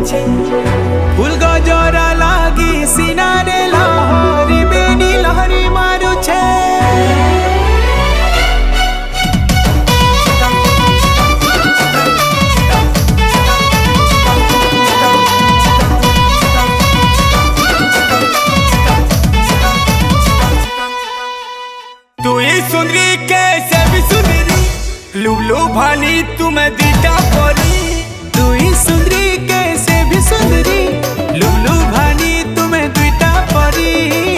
पूछे फूल गजरा लागी सिनारे लहरी बेनी लहरी मारुछे तू ही सुंदरी कैसे भी सुंदरी लुलू भानी तुम्हें दीटा परी तू ही सुंदरी कैसे भी सुंदरी लुलू भानी तुम्हें दीटा परी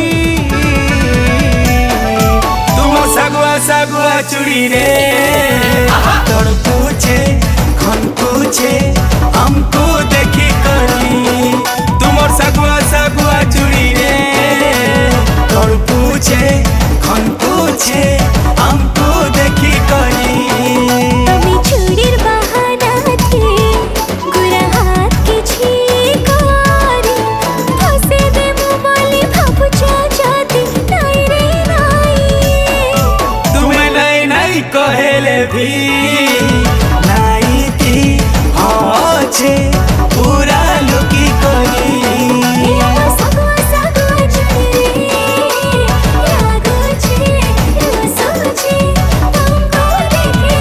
तुम सगुआ सगुआ चुड़ी रे तोड़ पूछे खन पूछे हमको देखी करी तुम सगुआ सगुआ चुड़ी रे तोड़ पूछे खन पूछे हमको देखी करी আমি চুরির বাহানাতে গোরা হাতকে ছি করে ফসে দেবো বলে ভাবছ যদি নাই রে নাই तुम्हें नहीं नहीं कहेले भी नहीं थी हाँ छे पूरा लुकी करी সগুয়া সগুয়া চুরি লাগছে রসছে তুমকো দেখে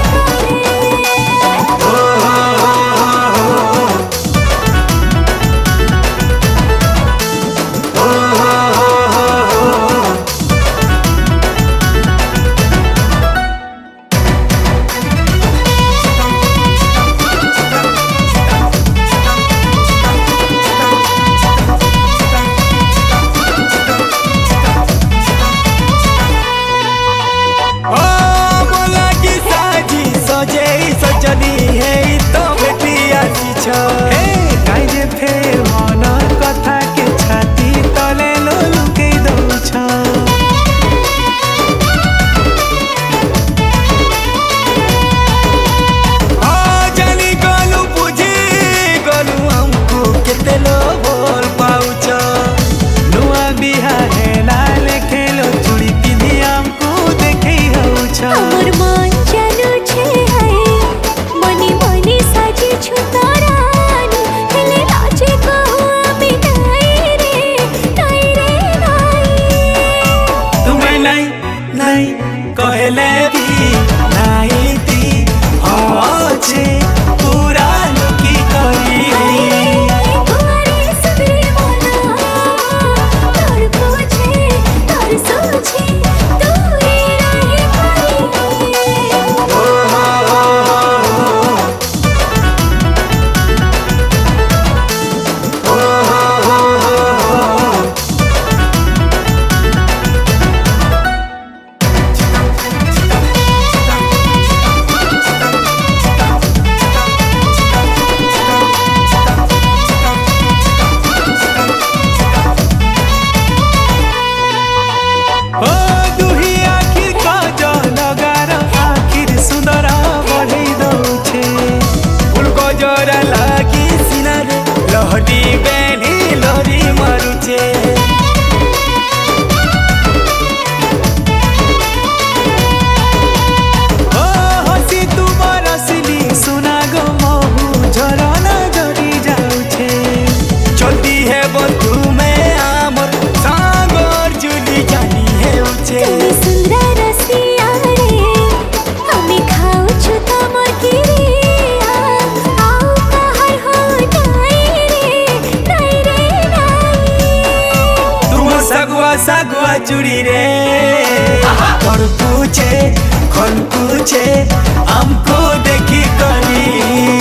করে ओ बोला कि साजी सजे सजनी है तो बेटी आसी छ हे काई जे फेर मन कथा के छाती तले लुके दउ छ ओ जानी गलु बुझी गलु हमको केते लो बोल पाउछ नुआ बिहा हेला लेखेलो चूड़ी पिंधी हमको देखै हउछ আমার মন জানুছে হায় মনে মনে সাজিছু তরানি হেলে লাজে কহু আমি নাই রে নাই तुम्हें नहीं नहीं कहले भी नहीं थी हाँ छे पूरा लुकी करी তোমারে সুদরে মনা তোর বুঝে তোর সোচে তুই রহে পারি ओ दुही आखिर काजल लगार आखिर सुंदर बढ़ई दउछे फूल गजरा लागी सिनारे लहरी बेनी लहरी मारुछे ओ हसी तुमर असली सुना गो महू झरना झरी जाउछे चलती है बंधु में आमर सागर जुली जानी है उछे তুমি সুন্দর রসিয়া রে আমি খাউছু তোমার কিরিয়া আউ কাহার হো নাই রে तुम सगुआ सगुआ चुड़ी रे और पूछे खन पूछे हमको देखी करी